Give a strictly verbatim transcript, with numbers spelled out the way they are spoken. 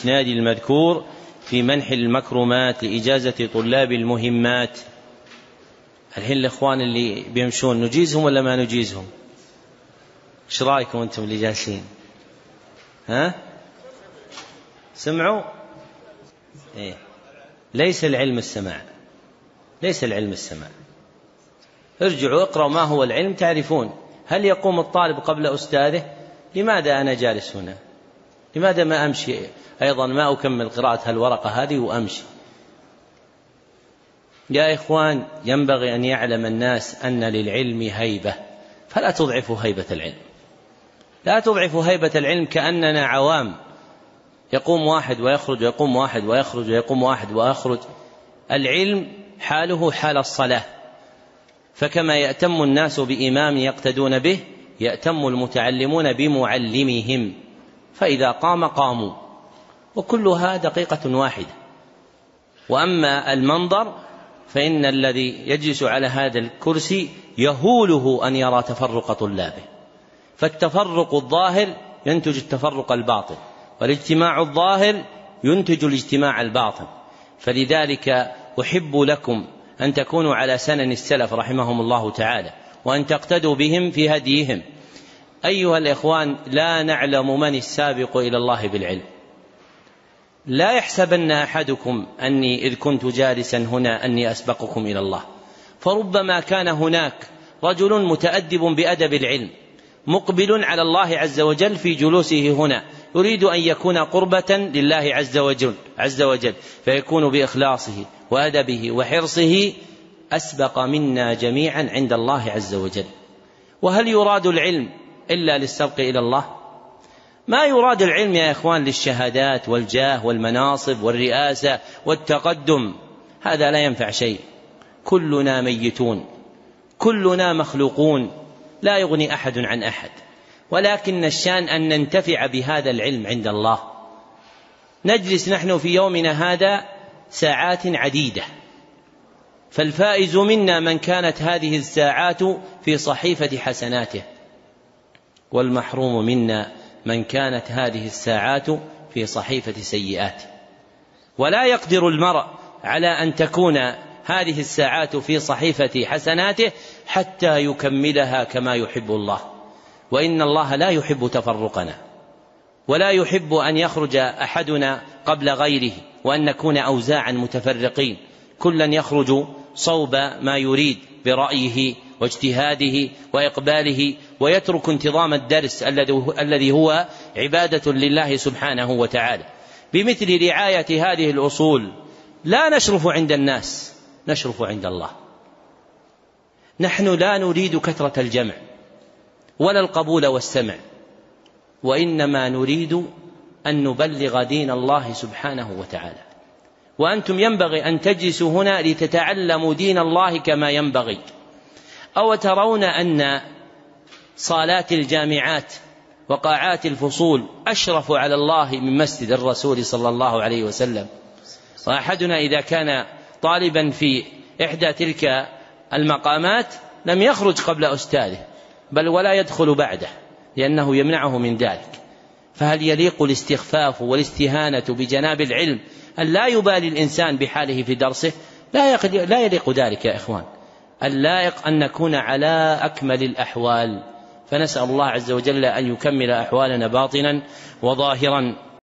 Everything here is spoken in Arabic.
الإسناد المذكور في منح المكرمات لإجازة طلاب المهمات. الحين الإخوان اللي بيمشون نجيزهم ولا ما نجيزهم؟ ايش رايكم أنتم اللي جالسين؟ ها؟ سمعوا؟ إيه؟ ليس العلم السماع، ليس العلم السماع. ارجعوا اقرأوا ما هو العلم تعرفون. هل يقوم الطالب قبل أستاذه؟ لماذا أنا جالس هنا؟ لماذا ما أمشي أيضا ما أكمل قراءة هالورقة هذه وأمشي؟ يا إخوان، ينبغي أن يعلم الناس أن للعلم هيبة، فلا تضعفوا هيبة العلم، لا تضعفوا هيبة العلم كأننا عوام، يقوم واحد ويخرج ويقوم واحد ويخرج ويقوم واحد ويخرج. العلم حاله حال الصلاة، فكما يأتم الناس بإمام يقتدون به يأتم المتعلمون بمعلمهم، فإذا قام قاموا، وكلها دقيقة واحدة. وأما المنظر فإن الذي يجلس على هذا الكرسي يهوله أن يرى تفرق طلابه، فالتفرق الظاهر ينتج التفرق الباطن، والاجتماع الظاهر ينتج الاجتماع الباطن. فلذلك أحب لكم أن تكونوا على سنن السلف رحمهم الله تعالى، وأن تقتدوا بهم في هديهم. أيها الإخوان، لا نعلم من السابق إلى الله بالعلم. لا يحسبن أحدكم أني إذ كنت جالسا هنا أني أسبقكم إلى الله، فربما كان هناك رجل متأدب بأدب العلم مقبل على الله عز وجل في جلوسه هنا، يريد أن يكون قربة لله عز وجل, عز وجل فيكون بإخلاصه وأدبه وحرصه أسبق منا جميعا عند الله عز وجل. وهل يراد العلم إلا للسبق إلى الله؟ ما يراد العلم يا إخوان للشهادات والجاه والمناصب والرئاسة والتقدم، هذا لا ينفع شيء. كلنا ميتون، كلنا مخلوقون، لا يغني أحد عن أحد، ولكن الشان أن ننتفع بهذا العلم عند الله. نجلس نحن في يومنا هذا ساعات عديدة، فالفائز منا من كانت هذه الساعات في صحيفة حسناته، والمحروم منا من كانت هذه الساعات في صحيفة سيئاته. ولا يقدر المرء على أن تكون هذه الساعات في صحيفة حسناته حتى يكملها كما يحب الله، وإن الله لا يحب تفرقنا، ولا يحب أن يخرج أحدنا قبل غيره، وأن نكون أوزاعا متفرقين، كلا يخرج صوب ما يريد برأيه واجتهاده وإقباله، ويترك انتظام الدرس الذي هو عبادة لله سبحانه وتعالى. بمثل رعاية هذه الأصول لا نشرف عند الناس، نشرف عند الله. نحن لا نريد كثرة الجمع ولا القبول والسمع، وإنما نريد أن نبلغ دين الله سبحانه وتعالى. وأنتم ينبغي أن تجلسوا هنا لتتعلموا دين الله كما ينبغي. أو ترون أن صالات الجامعات وقاعات الفصول أشرف على الله من مسجد الرسول صلى الله عليه وسلم؟ وأحدنا إذا كان طالبا في إحدى تلك المقامات لم يخرج قبل أستاذه، بل ولا يدخل بعده، لأنه يمنعه من ذلك. فهل يليق الاستخفاف والاستهانة بجناب العلم أن لا يبالي الإنسان بحاله في درسه؟ لا يليق ذلك يا إخوان. اللائق أن نكون على أكمل الأحوال، فنسأل الله عز وجل أن يكمل أحوالنا باطنا وظاهرا.